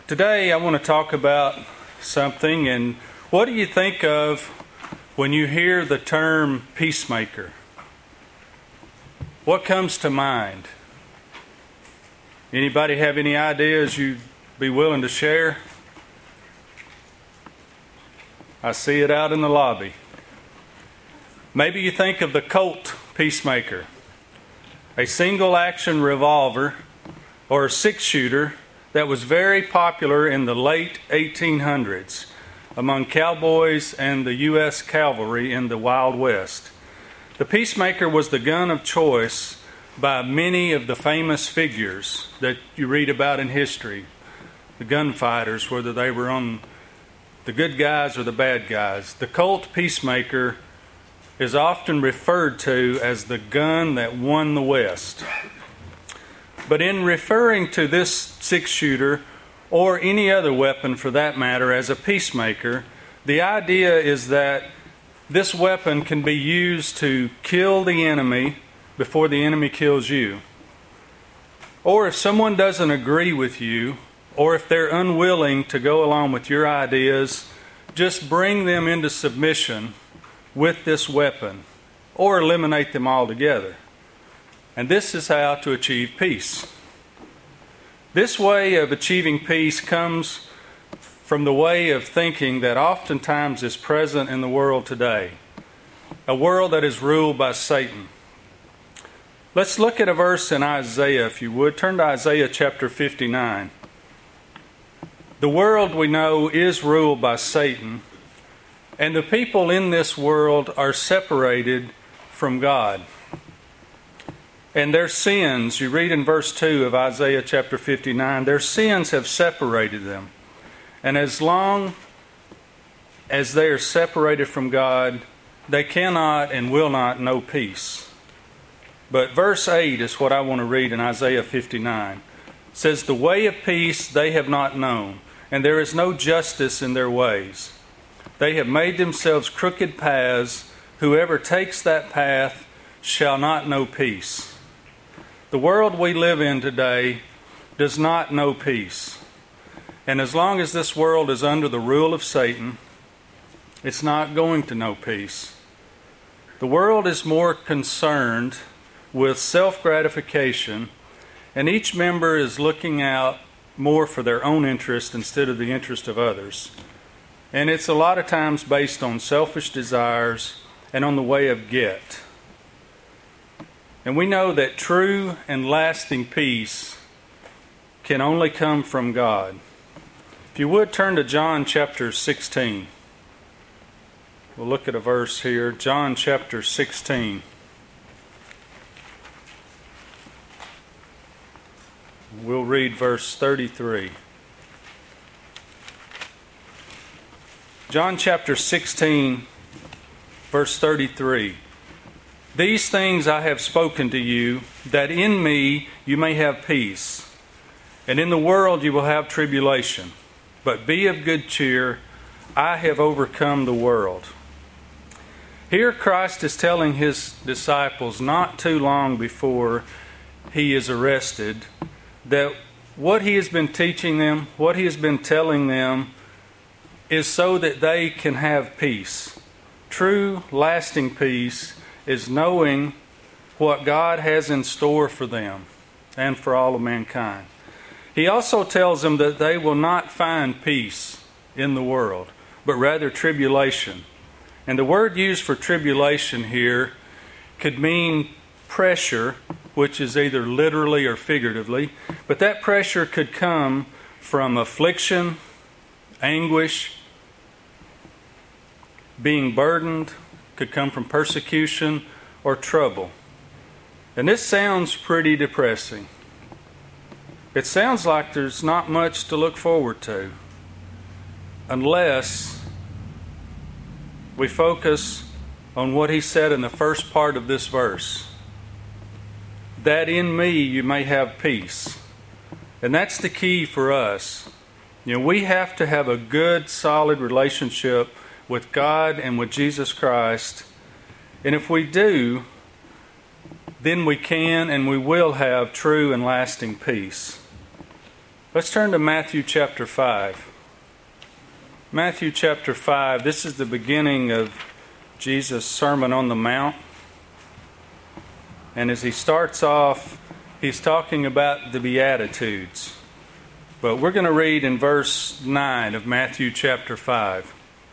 Today I want to talk about something, and what do you think of when you hear the term peacemaker? What comes to mind? Anybody have any ideas you'd be willing to share? I see it out in the lobby. Maybe you think of the Colt Peacemaker, a single action revolver or a six-shooter that was very popular in the late 1800s among cowboys and the U.S. cavalry in the Wild West. The Peacemaker was the gun of choice by many of the famous figures that you read about in history, the gunfighters, whether they were on the good guys or the bad guys. The Colt Peacemaker is often referred to as the gun that won the West. But in referring to this six-shooter, or any other weapon for that matter, as a peacemaker, the idea is that this weapon can be used to kill the enemy before the enemy kills you. Or if someone doesn't agree with you, or if they're unwilling to go along with your ideas, just bring them into submission with this weapon, or eliminate them altogether. And this is how to achieve peace. This way of achieving peace comes from the way of thinking that oftentimes is present in the world today, a world that is ruled by Satan. Let's look at a verse in Isaiah, if you would. Turn to Isaiah chapter 59. The world, we know, is ruled by Satan, and the people in this world are separated from God. And their sins, you read in verse 2 of Isaiah chapter 59, their sins have separated them. And as long as they are separated from God, they cannot and will not know peace. But verse 8 is what I want to read in Isaiah 59. It says, "The way of peace they have not known, and there is no justice in their ways. They have made themselves crooked paths. Whoever takes that path shall not know peace." The world we live in today does not know peace. And as long as this world is under the rule of Satan, it's not going to know peace. The world is more concerned with self-gratification, and each member is looking out more for their own interest instead of the interest of others. And it's a lot of times based on selfish desires and on the way of get. And we know that true and lasting peace can only come from God. If you would, turn to John chapter 16. We'll look at a verse here. John chapter 16. We'll read verse 33. John chapter 16, verse 33. "These things I have spoken to you, that in me you may have peace. And in the world you will have tribulation. But be of good cheer, I have overcome the world." Here Christ is telling his disciples not too long before he is arrested that what he has been teaching them, what he has been telling them, is so that they can have peace. True, lasting peace is knowing what God has in store for them and for all of mankind. He also tells them that they will not find peace in the world, but rather tribulation. And the word used for tribulation here could mean pressure, which is either literally or figuratively, but that pressure could come from affliction, anguish, being burdened, could come from persecution or trouble. And this sounds pretty depressing. It sounds like there's not much to look forward to unless we focus on what he said in the first part of this verse. That in me you may have peace. And that's the key for us. We have to have a good, solid relationship with God and with Jesus Christ. And if we do, then we can and we will have true and lasting peace. Let's turn to Matthew chapter 5. Matthew chapter 5, this is the beginning of Jesus' Sermon on the Mount. And as he starts off, he's talking about the Beatitudes. But we're going to read in verse 9 of Matthew chapter 5.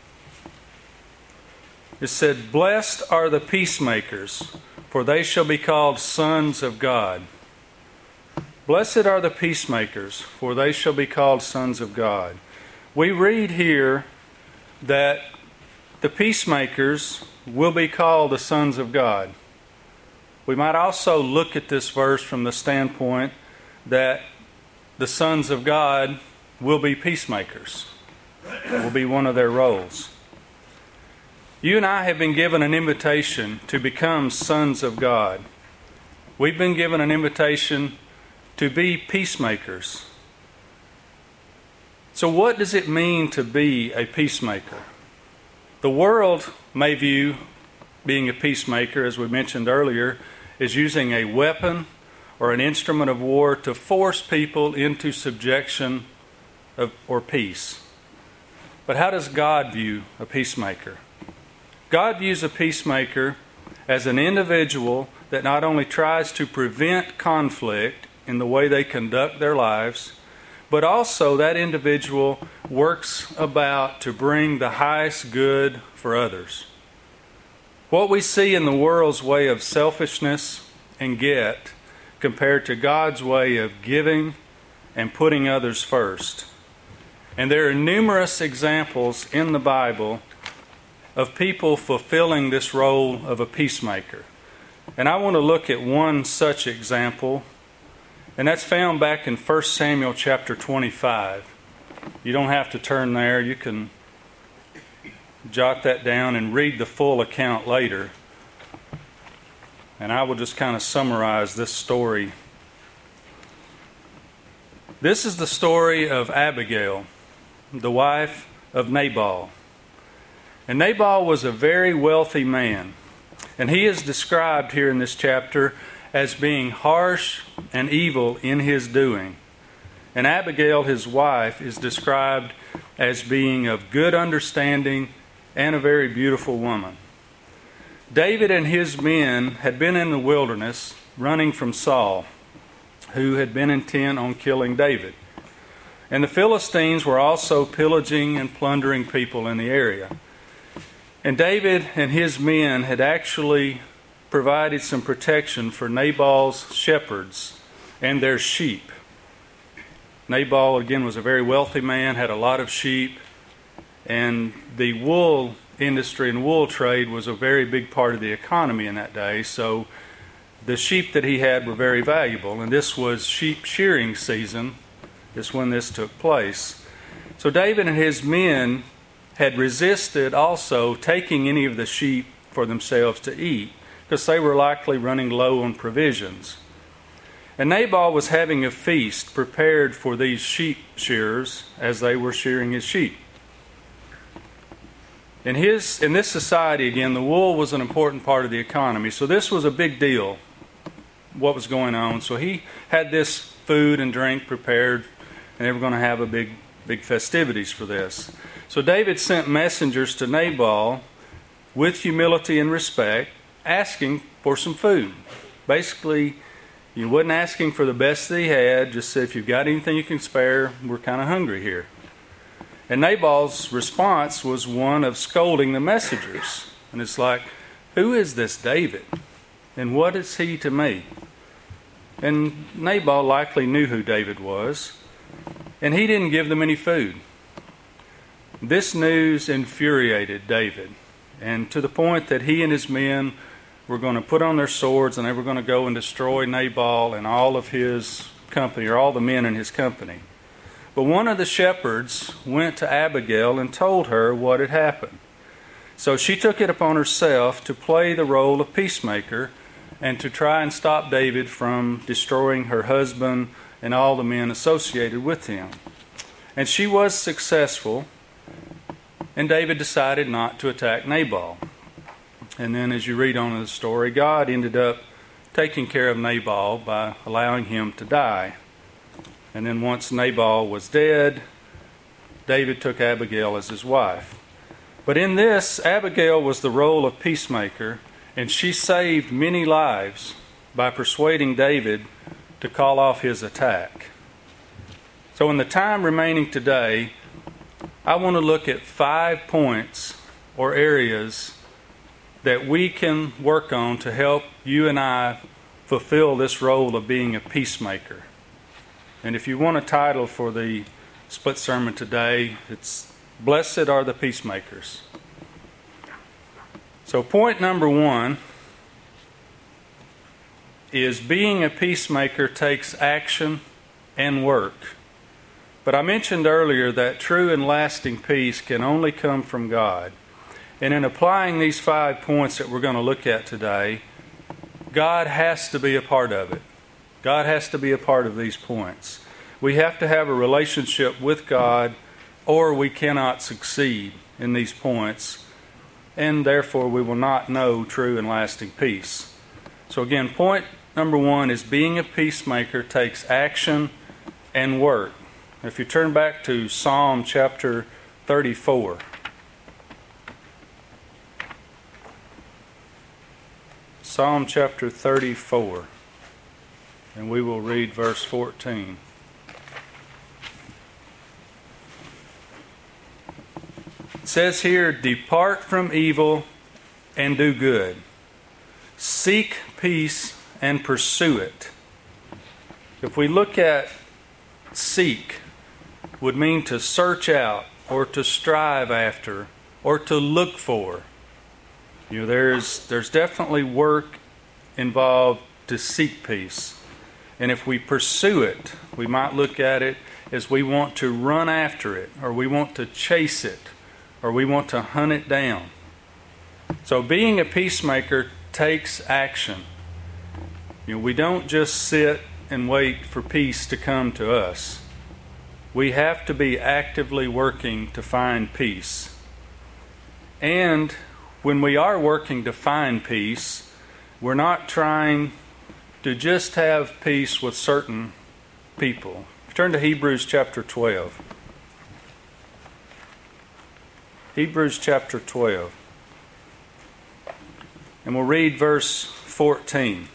It said, "Blessed are the peacemakers, for they shall be called sons of God. Blessed are the peacemakers, for they shall be called sons of God." We read here that the peacemakers will be called the sons of God. We might also look at this verse from the standpoint that the sons of God will be peacemakers. It will be one of their roles. You and I have been given an invitation to become sons of God. We've been given an invitation to be peacemakers. So what does it mean to be a peacemaker? The world may view being a peacemaker, as we mentioned earlier, as using a weapon or an instrument of war to force people into subjection or peace. But how does God view a peacemaker? God views a peacemaker as an individual that not only tries to prevent conflict in the way they conduct their lives, but also that individual works about to bring the highest good for others. What we see in the world's way of selfishness and get compared to God's way of giving and putting others first. And there are numerous examples in the Bible of people fulfilling this role of a peacemaker. And I want to look at one such example, and that's found back in 1 Samuel chapter 25. You don't have to turn there. You can jot that down and read the full account later. And I will just kind of summarize this story. This is the story of Abigail, the wife of Nabal. And Nabal was a very wealthy man. And he is described here in this chapter as being harsh and evil in his doing. And Abigail, his wife, is described as being of good understanding and a very beautiful woman. David and his men had been in the wilderness running from Saul, who had been intent on killing David. And the Philistines were also pillaging and plundering people in the area. And David and his men had actually provided some protection for Nabal's shepherds and their sheep. Nabal, again, was a very wealthy man, had a lot of sheep, and the wool industry and wool trade was a very big part of the economy in that day. So the sheep that he had were very valuable, and this was sheep shearing season is when this took place. So David and his men had resisted also taking any of the sheep for themselves to eat, because they were likely running low on provisions. And Nabal was having a feast prepared for these sheep shearers as they were shearing his sheep. In this society, again, the wool was an important part of the economy, so this was a big deal, what was going on. So he had this food and drink prepared, and they were going to have a big festivities for this. So David sent messengers to Nabal with humility and respect, asking for some food. Basically, he wasn't asking for the best that he had, just said, if you've got anything you can spare, we're kind of hungry here. And Nabal's response was one of scolding the messengers. And it's like, who is this David? And what is he to me? And Nabal likely knew who David was. And he didn't give them any food. This news infuriated David, and to the point that he and his men were going to put on their swords and they were going to go and destroy Nabal and all of his company, or all the men in his company. But one of the shepherds went to Abigail and told her what had happened. So she took it upon herself to play the role of peacemaker and to try and stop David from destroying her husband and all the men associated with him. And she was successful, and David decided not to attack Nabal. And then as you read on in the story, God ended up taking care of Nabal by allowing him to die. And then once Nabal was dead, David took Abigail as his wife. But in this, Abigail was the role of peacemaker, and she saved many lives by persuading David to call off his attack. So in the time remaining today, I want to look at 5 points or areas that we can work on to help you and I fulfill this role of being a peacemaker. And if you want a title for the split sermon today, it's Blessed Are the Peacemakers. So point number 1 is being a peacemaker takes action and work. But I mentioned earlier that true and lasting peace can only come from God. And in applying these 5 points that we're going to look at today, God has to be a part of it. God has to be a part of these points. We have to have a relationship with God, or we cannot succeed in these points, and therefore we will not know true and lasting peace. So again, point number 1 is being a peacemaker takes action and work. If you turn back to Psalm chapter 34. Psalm chapter 34, and we will read verse 14. It says here, "Depart from evil and do good. Seek peace and pursue it." If we look at seek, would mean to search out or to strive after or to look for. You know, there's definitely work involved to seek peace. And if we pursue it, we might look at it as we want to run after it, or we want to chase it, or we want to hunt it down. So being a peacemaker takes action. You know, we don't just sit and wait for peace to come to us. We have to be actively working to find peace. And when we are working to find peace, we're not trying to just have peace with certain people. Turn to Hebrews chapter 12. Hebrews chapter 12. And we'll read verse 14.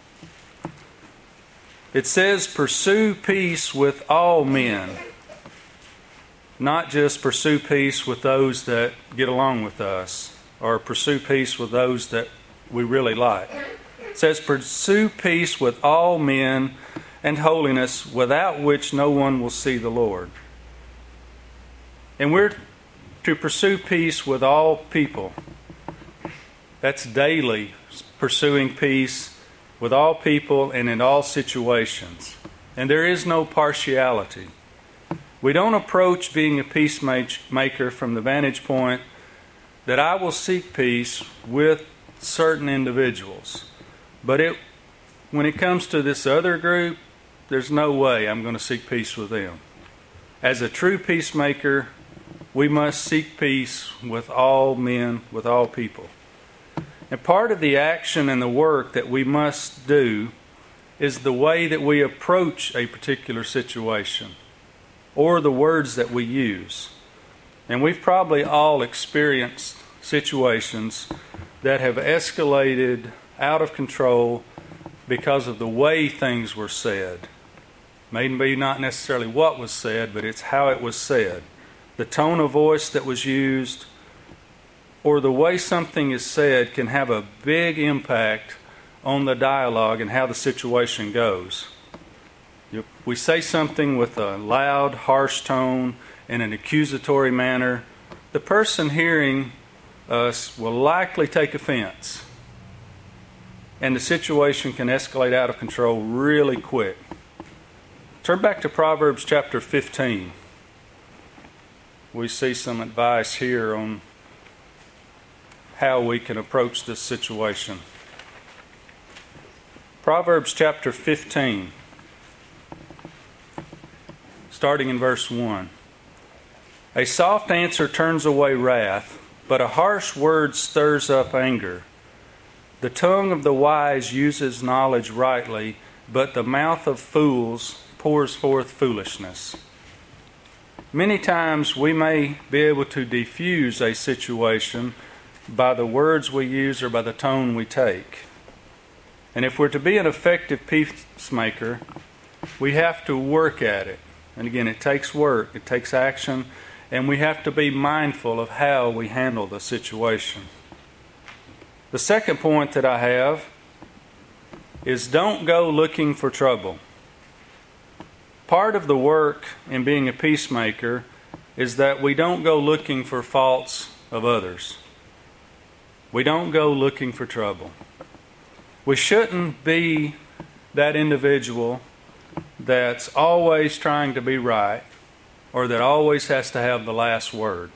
It says, "Pursue peace with all men." Not just pursue peace with those that get along with us, or pursue peace with those that we really like. It says, "Pursue peace with all men and holiness, without which no one will see the Lord." And we're to pursue peace with all people. That's daily pursuing peace with all people and in all situations. And there is no partiality. We don't approach being a peacemaker from the vantage point that I will seek peace with certain individuals. But when it comes to this other group, there's no way I'm going to seek peace with them. As a true peacemaker, we must seek peace with all men, with all people. And part of the action and the work that we must do is the way that we approach a particular situation, or the words that we use. And we've probably all experienced situations that have escalated out of control because of the way things were said. Maybe not necessarily what was said, but it's how it was said. The tone of voice that was used, or the way something is said, can have a big impact on the dialogue and how the situation goes. If we say something with a loud, harsh tone and an accusatory manner, the person hearing us will likely take offense. And the situation can escalate out of control really quick. Turn back to Proverbs chapter 15. We see some advice here on how we can approach this situation. Proverbs chapter 15. Starting in verse 1. "A soft answer turns away wrath, but a harsh word stirs up anger. The tongue of the wise uses knowledge rightly, but the mouth of fools pours forth foolishness. Many times we may be able to diffuse a situation by the words we use or by the tone we take. And if we're to be an effective peacemaker, we have to work at it. And again, it takes work, it takes action, and we have to be mindful of how we handle the situation. The second point that I have is don't go looking for trouble. Part of the work in being a peacemaker is that we don't go looking for faults of others. We don't go looking for trouble. We shouldn't be that individual that's always trying to be right or that always has to have the last word.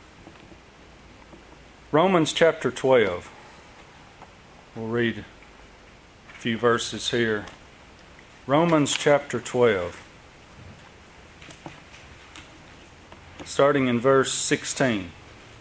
Romans chapter 12. We'll read a few verses here. Romans chapter 12. Starting in verse 16.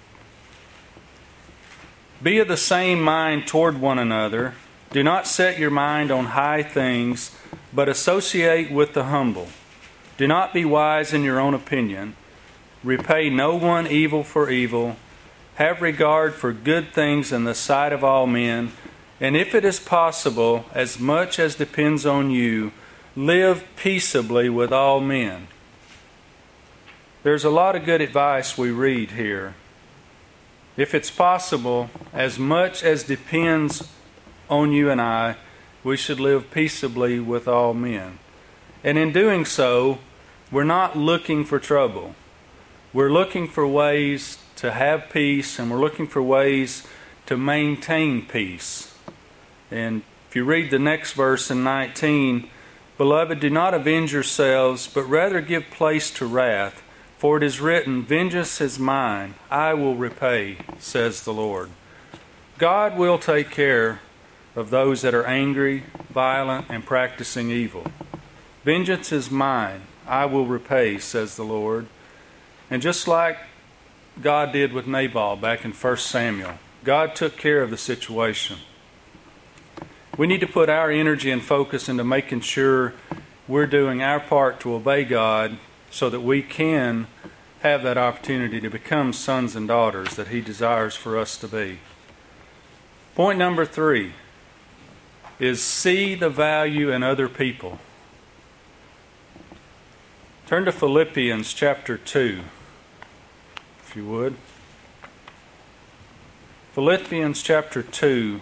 Be of the same mind toward one another. Do not set your mind on high things, but associate with the humble. Do not be wise in your own opinion. Repay no one evil for evil. Have regard for good things in the sight of all men. And if it is possible, as much as depends on you, live peaceably with all men. There's a lot of good advice we read here. If it's possible, as much as depends on you and I, we should live peaceably with all men. And in doing so, we're not looking for trouble. We're looking for ways to have peace, and we're looking for ways to maintain peace. And if you read the next verse in 19, Beloved, do not avenge yourselves, but rather give place to wrath. For it is written, Vengeance is mine, I will repay, says the Lord. God will take care of those that are angry, violent, and practicing evil. Vengeance is mine, I will repay, says the Lord. And just like God did with Nabal back in 1 Samuel, God took care of the situation. We need to put our energy and focus into making sure we're doing our part to obey God, so that we can have that opportunity to become sons and daughters that He desires for us to be. Point number 3 is see the value in other people. Turn to Philippians chapter 2, if you would. Philippians chapter 2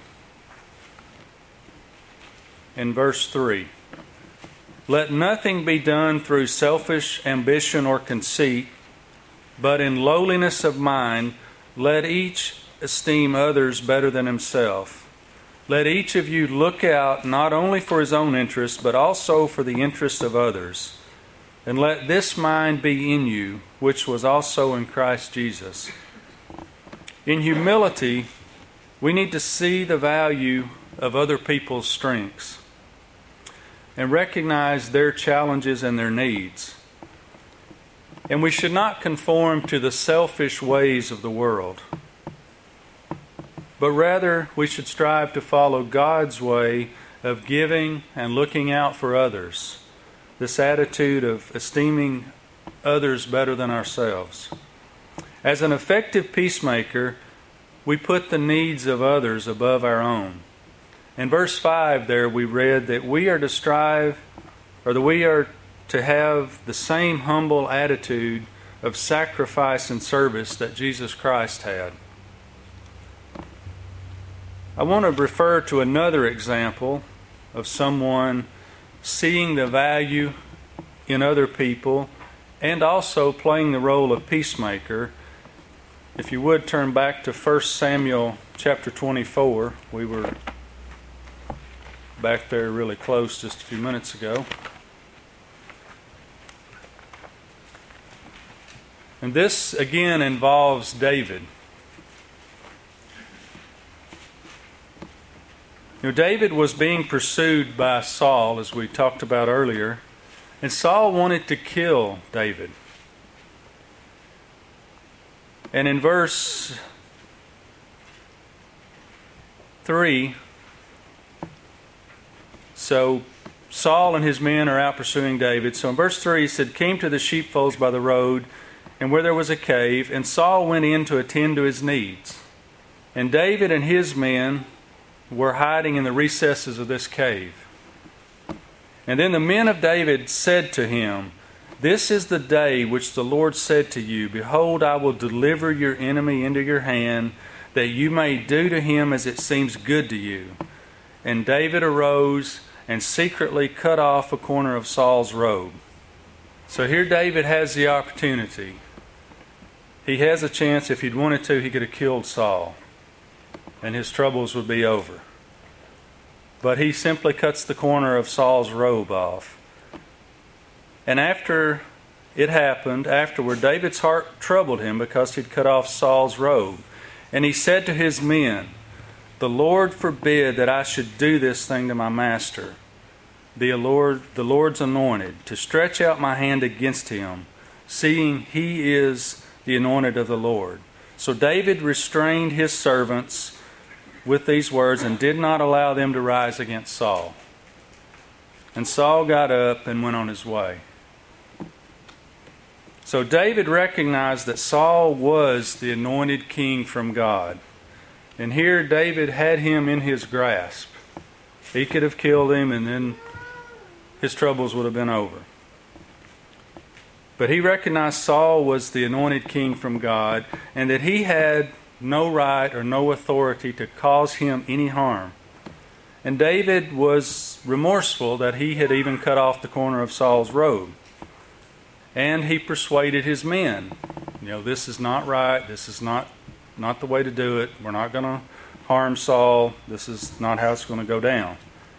and verse 3. Let nothing be done through selfish ambition or conceit, but in lowliness of mind, let each esteem others better than himself. Let each of you look out not only for his own interest, but also for the interest of others. And let this mind be in you, which was also in Christ Jesus. In humility, we need to see the value of other people's strengths and recognize their challenges and their needs. And we should not conform to the selfish ways of the world, but rather we should strive to follow God's way of giving and looking out for others. This attitude of esteeming others better than ourselves. As an effective peacemaker, we put the needs of others above our own. In verse 5 there we read that we are to strive, or that we are to have the same humble attitude of sacrifice and service that Jesus Christ had. I want to refer to another example of someone seeing the value in other people and also playing the role of peacemaker. If you would turn back to 1 Samuel chapter 24. We were back there really close just a few minutes ago. And this again involves David. You know, David was being pursued by Saul, as we talked about earlier, and Saul wanted to kill David. And in verse 3, so Saul and his men are out pursuing David. So in verse 3 he said, came to the sheepfolds by the road, and where there was a cave, and Saul went in to attend to his needs. And David and his men were hiding in the recesses of this cave. And then the men of David said to him, this is the day which the Lord said to you, behold, I will deliver your enemy into your hand, that you may do to him as it seems good to you. And David arose and secretly cut off a corner of Saul's robe. So here David has the opportunity. He has a chance, if he'd wanted to, he could have killed Saul, and his troubles would be over. But he simply cuts the corner of Saul's robe off. And after it happened, afterward, David's heart troubled him because he'd cut off Saul's robe. And he said to his men, the Lord forbid that I should do this thing to my master, the Lord's anointed, to stretch out my hand against him, seeing he is the anointed of the Lord. So David restrained his servants with these words and did not allow them to rise against Saul. And Saul got up and went on his way. So David recognized that Saul was the anointed king from God. And here David had him in his grasp. He could have killed him and then his troubles would have been over. But he recognized Saul was the anointed king from God and that he had no right or no authority to cause him any harm. And David was remorseful that he had even cut off the corner of Saul's robe. And he persuaded his men, this is not right, this is not the way to do it. We're not going to harm Saul. This is not how it's going to go down.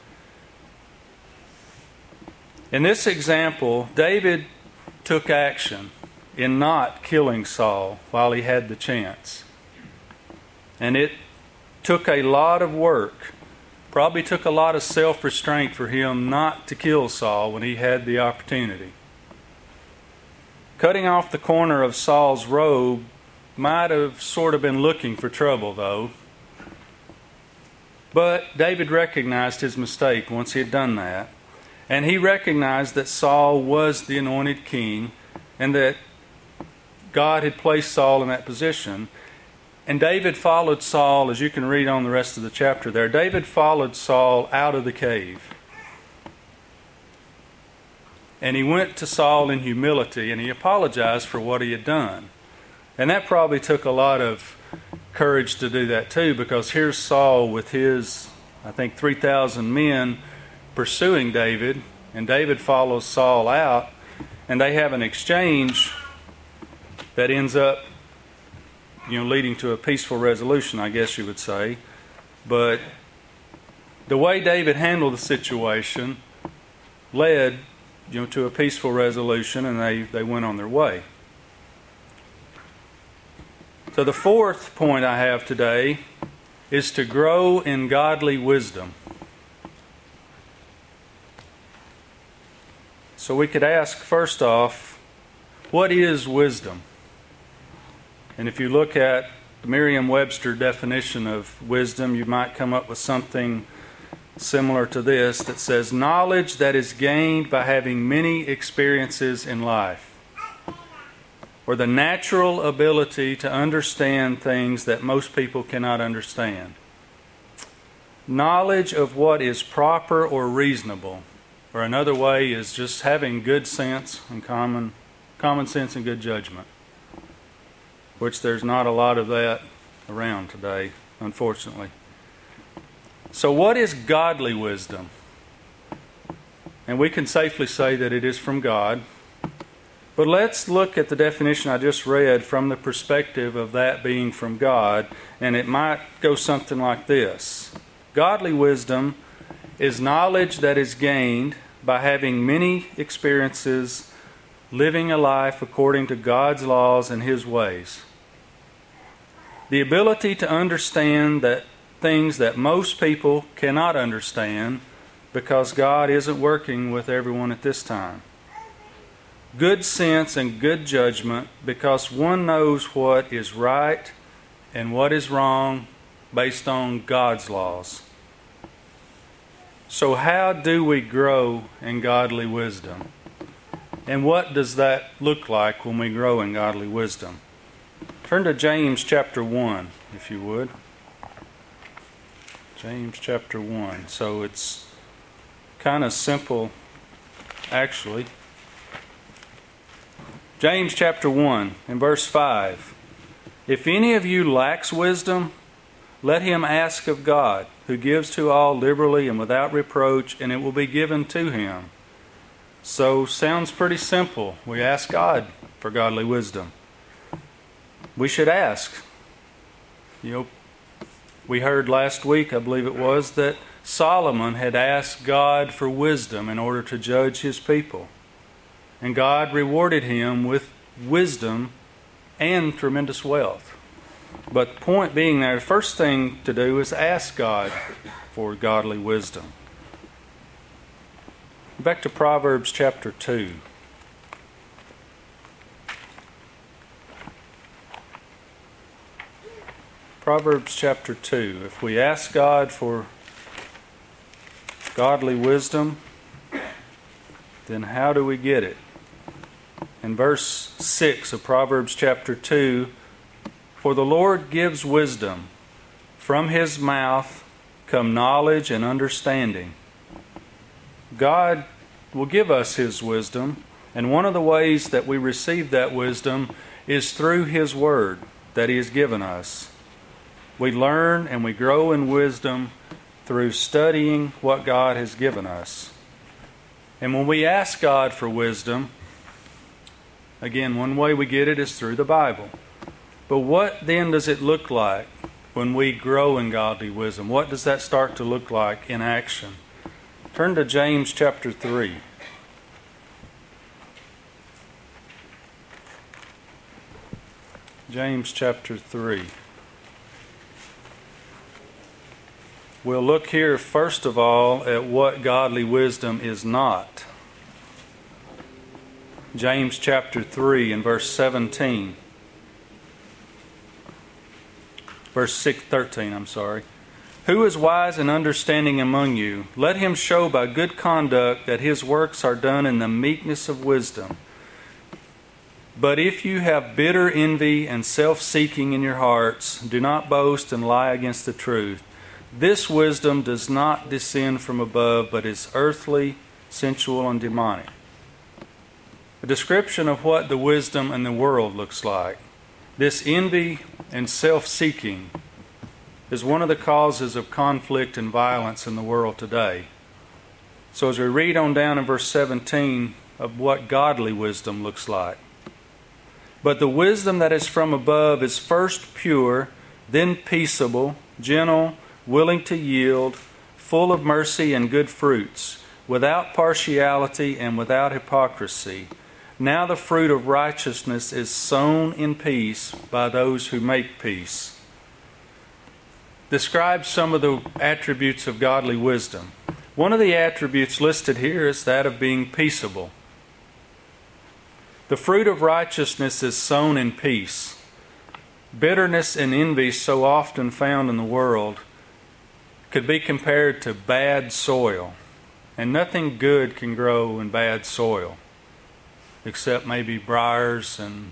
In this example, David took action in not killing Saul while he had the chance. And it took a lot of work, probably took a lot of self-restraint for him not to kill Saul when he had the opportunity. Cutting off the corner of Saul's robe might have sort of been looking for trouble, though. But David recognized his mistake once he had done that. And he recognized that Saul was the anointed king and that God had placed Saul in that position. And David followed Saul, as you can read on the rest of the chapter there. David followed Saul out of the cave. And he went to Saul in humility and he apologized for what he had done. And that probably took a lot of courage to do that too, because here's Saul with his, 3,000 men pursuing David, and David follows Saul out, and they have an exchange that ends up, leading to a peaceful resolution, I guess you would say. But the way David handled the situation led, to a peaceful resolution, and they went on their way. So the fourth point I have today is to grow in godly wisdom. So we could ask first off, what is wisdom? And if you look at the Merriam-Webster definition of wisdom, you might come up with something similar to this that says, knowledge that is gained by having many experiences in life, or the natural ability to understand things that most people cannot understand. Knowledge of what is proper or reasonable, or another way is just having good sense and common sense and good judgment, which there's not a lot of that around today, unfortunately. So what is godly wisdom? And we can safely say that it is from God. But let's look at the definition I just read from the perspective of that being from God, and it might go something like this. Godly wisdom is knowledge that is gained by having many experiences, living a life according to God's laws and His ways. The ability to understand that things that most people cannot understand because God isn't working with everyone at this time. Good sense and good judgment because one knows what is right and what is wrong based on God's laws. So how do we grow in godly wisdom? And what does that look like when we grow in godly wisdom? Turn to James chapter 1, if you would. James chapter 1. So it's kind of simple, actually. James chapter 1 and verse 5. If any of you lacks wisdom, let him ask of God, who gives to all liberally and without reproach, and it will be given to him. So, sounds pretty simple. We ask God for godly wisdom. We should ask. We heard last week, I believe it was, that Solomon had asked God for wisdom in order to judge his people. And God rewarded him with wisdom and tremendous wealth. But the point being there, the first thing to do is ask God for godly wisdom. Back to Proverbs chapter 2. Proverbs chapter 2. If we ask God for godly wisdom, then how do we get it? In verse 6 of Proverbs chapter 2, for the Lord gives wisdom. From his mouth come knowledge and understanding. God will give us his wisdom, and one of the ways that we receive that wisdom is through his word that he has given us. We learn and we grow in wisdom through studying what God has given us. And when we ask God for wisdom, again, one way we get it is through the Bible. But what then does it look like when we grow in godly wisdom? What does that start to look like in action? Turn to James chapter 3. James chapter 3. We'll look here first of all at what godly wisdom is not. James chapter 3 and verse 17. Verse 13, I'm sorry. Who is wise and understanding among you? Let him show by good conduct that his works are done in the meekness of wisdom. But if you have bitter envy and self-seeking in your hearts, do not boast and lie against the truth. This wisdom does not descend from above, but is earthly, sensual, and demonic. A description of what the wisdom in the world looks like. This envy and self-seeking is one of the causes of conflict and violence in the world today. So as we read on down in verse 17 of what godly wisdom looks like. But the wisdom that is from above is first pure, then peaceable, gentle, willing to yield, full of mercy and good fruits, without partiality and without hypocrisy. Now the fruit of righteousness is sown in peace by those who make peace. Describes some of the attributes of godly wisdom. One of the attributes listed here is that of being peaceable. The fruit of righteousness is sown in peace. Bitterness and envy, so often found in the world, could be compared to bad soil. And nothing good can grow in bad soil, except maybe briars and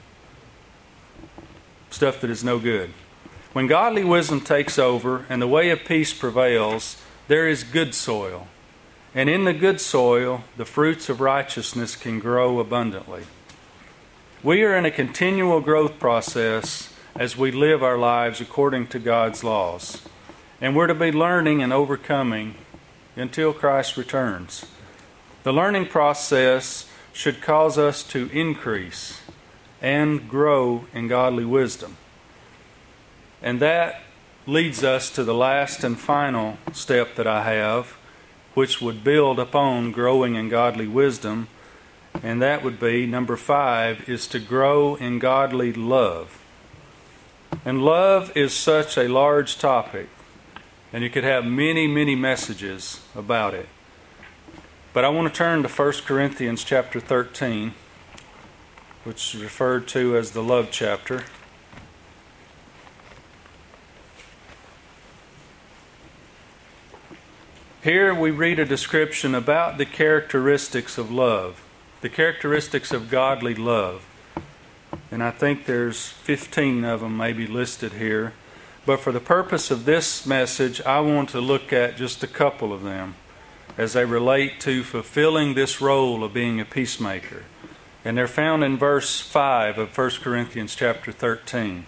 stuff that is no good. When godly wisdom takes over and the way of peace prevails, there is good soil. And in the good soil, the fruits of righteousness can grow abundantly. We are in a continual growth process as we live our lives according to God's laws. And we're to be learning and overcoming until Christ returns. The learning process should cause us to increase and grow in godly wisdom. And that leads us to the last and final step that I have, which would build upon growing in godly wisdom. And that would be, number 5, is to grow in godly love. And love is such a large topic, and you could have many, many messages about it. But I want to turn to 1 Corinthians chapter 13, which is referred to as the love chapter. Here we read a description about the characteristics of love, the characteristics of godly love. And I think there's 15 of them maybe listed here. But for the purpose of this message, I want to look at just a couple of them as they relate to fulfilling this role of being a peacemaker. And they're found in verse 5 of 1 Corinthians chapter 13.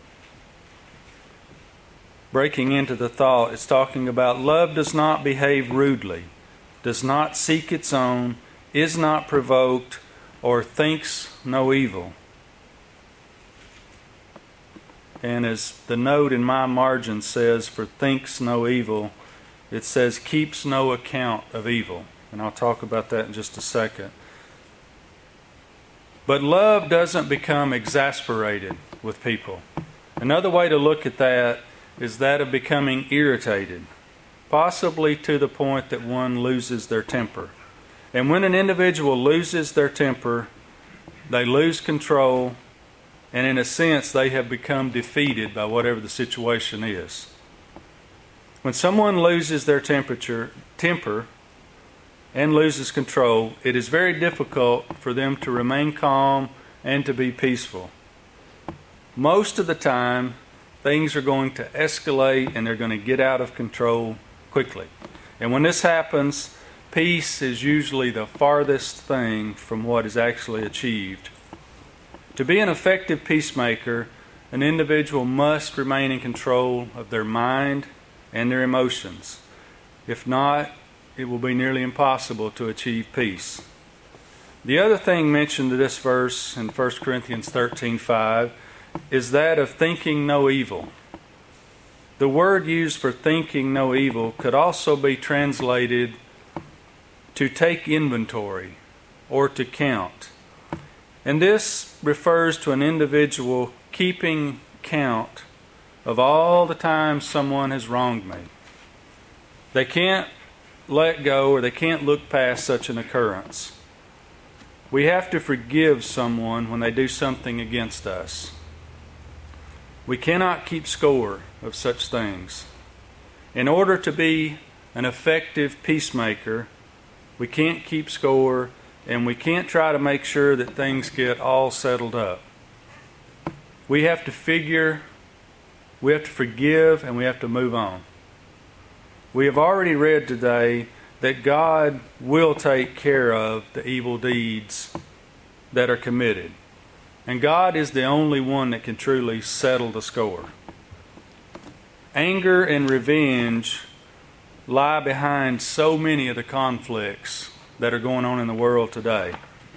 Breaking into the thought, it's talking about love does not behave rudely, does not seek its own, is not provoked, or thinks no evil. And as the note in my margin says, for thinks no evil, it says keeps no account of evil. And I'll talk about that in just a second. But love doesn't become exasperated with people. Another way to look at that is that of becoming irritated, possibly to the point that one loses their temper. And when an individual loses their temper, they lose control, and in a sense they have become defeated by whatever the situation is. When someone loses their temper and loses control, it is very difficult for them to remain calm and to be peaceful. Most of the time, things are going to escalate and they're going to get out of control quickly. And when this happens, peace is usually the farthest thing from what is actually achieved. To be an effective peacemaker, an individual must remain in control of their mind and their emotions. If not, it will be nearly impossible to achieve peace. The other thing mentioned in this verse in 1 Corinthians 13:5 is that of thinking no evil. The word used for thinking no evil could also be translated to take inventory or to count. And this refers to an individual keeping count of all the times someone has wronged me. They can't let go or they can't look past such an occurrence. We have to forgive someone when they do something against us. We cannot keep score of such things. In order to be an effective peacemaker, we can't keep score and we can't try to make sure that things get all settled up. We have to forgive, and we have to move on. We have already read today that God will take care of the evil deeds that are committed. And God is the only one that can truly settle the score. Anger and revenge lie behind so many of the conflicts that are going on in the world today.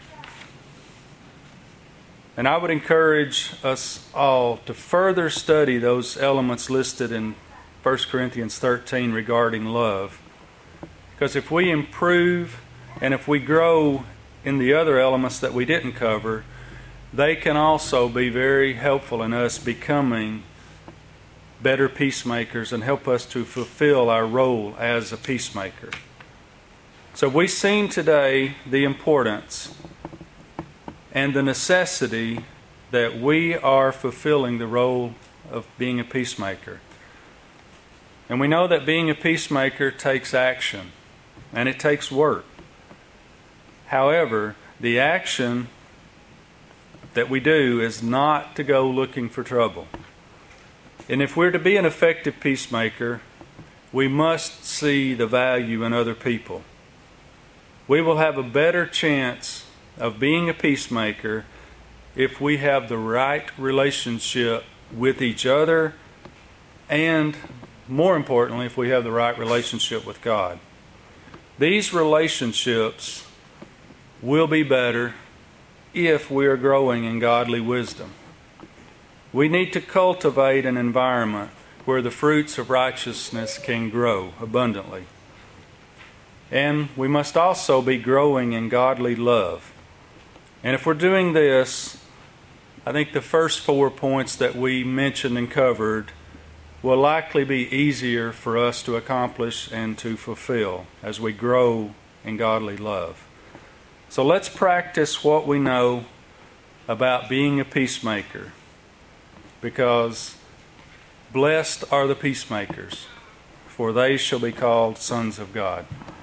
And I would encourage us all to further study those elements listed in 1 Corinthians 13 regarding love. Because if we improve and if we grow in the other elements that we didn't cover, they can also be very helpful in us becoming better peacemakers and help us to fulfill our role as a peacemaker. So we've seen today the importance and the necessity that we are fulfilling the role of being a peacemaker. And we know that being a peacemaker takes action and it takes work. However, the action that we do is not to go looking for trouble. And if we're to be an effective peacemaker, we must see the value in other people. We will have a better chance of being a peacemaker if we have the right relationship with each other and, more importantly, if we have the right relationship with God. These relationships will be better if we are growing in godly wisdom. We need to cultivate an environment where the fruits of righteousness can grow abundantly. And we must also be growing in godly love. And if we're doing this, I think the first 4 points that we mentioned and covered will likely be easier for us to accomplish and to fulfill as we grow in godly love. So let's practice what we know about being a peacemaker, because blessed are the peacemakers, for they shall be called sons of God.